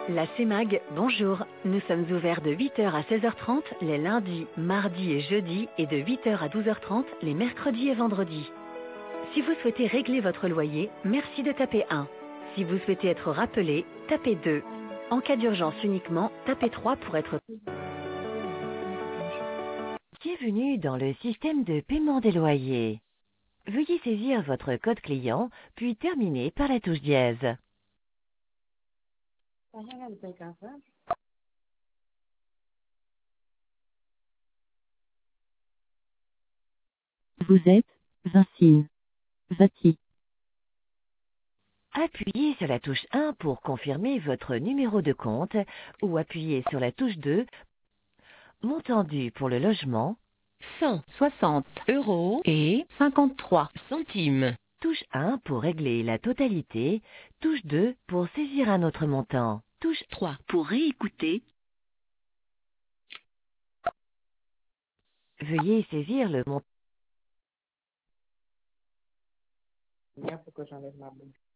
La CEMAG, bonjour. Nous sommes ouverts de 8 heures à 16h30 les lundis, mardis et jeudis et de 8 heures à 12h30 les mercredis et vendredis. Si vous souhaitez régler votre loyer, merci de taper 1. Si vous souhaitez être rappelé, tapez 2. En cas d'urgence uniquement, tapez 3 pour être... Bienvenue dans le système de paiement des loyers. Veuillez saisir votre code client, puis terminer par la touche dièse. Vous êtes Vincine Vati. Appuyez sur la touche 1 pour confirmer votre numéro de compte ou appuyez sur la touche 2. Montant dû pour le logement, 160,53 €. touche 1 pour régler la totalité, touche 2 pour saisir un autre montant, touche 3 pour réécouter. Veuillez saisir le montant. Merde, pourquoi j'enlève ma bouche?